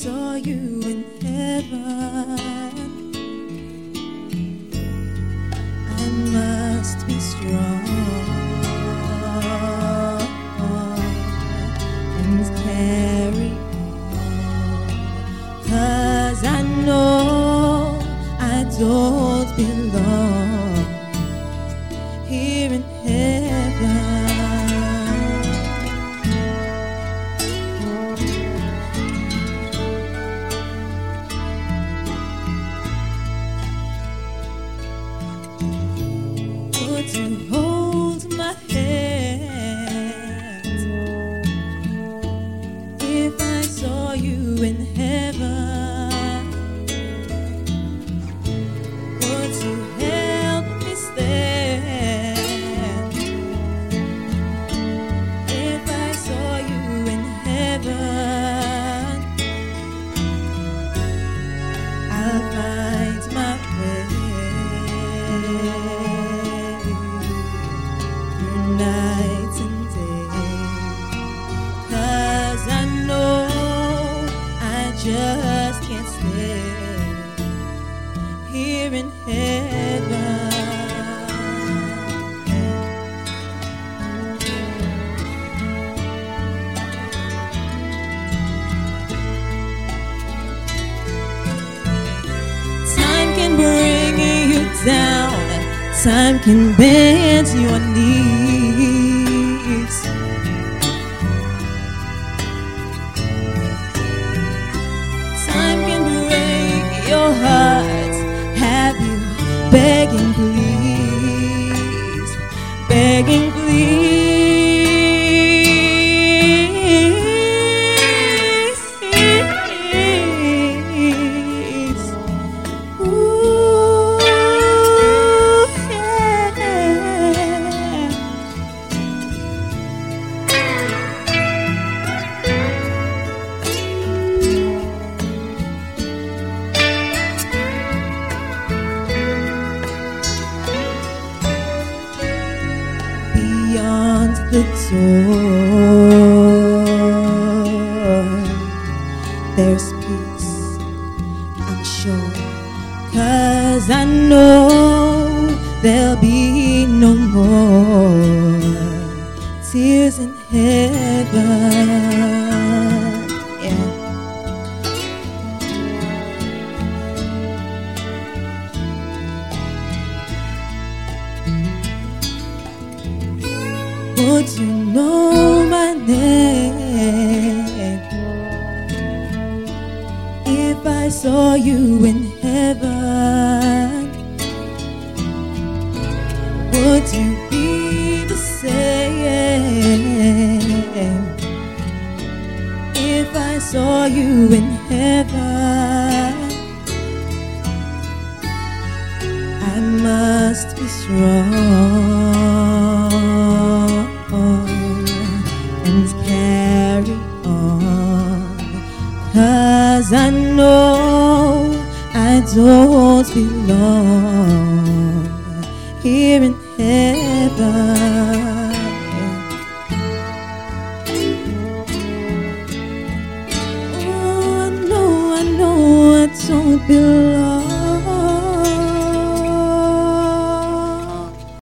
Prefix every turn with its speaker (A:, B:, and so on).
A: saw you in heaven, I must be strong and carry on, 'cause I know I don't belong here in heaven. Would you hold my hand if I saw you in heaven? Would you help me stand if I saw you in heaven? I'll find my way through night and day, 'cause I know I just can't stay here in heaven. Time can bring you down, time can bend your knees. Time can break your heart, have you begging please, begging please. Ooh, yeah. Beyond the door, there's peace, I'm sure, 'cause I know there'll be no more tears in heaven. Yeah. Would you know my name if I saw you in heaven? Would you be the same if I saw you in heaven? I must be strong and carry on, 'cause I know I don't belong here in heaven. Oh, I know I don't belong.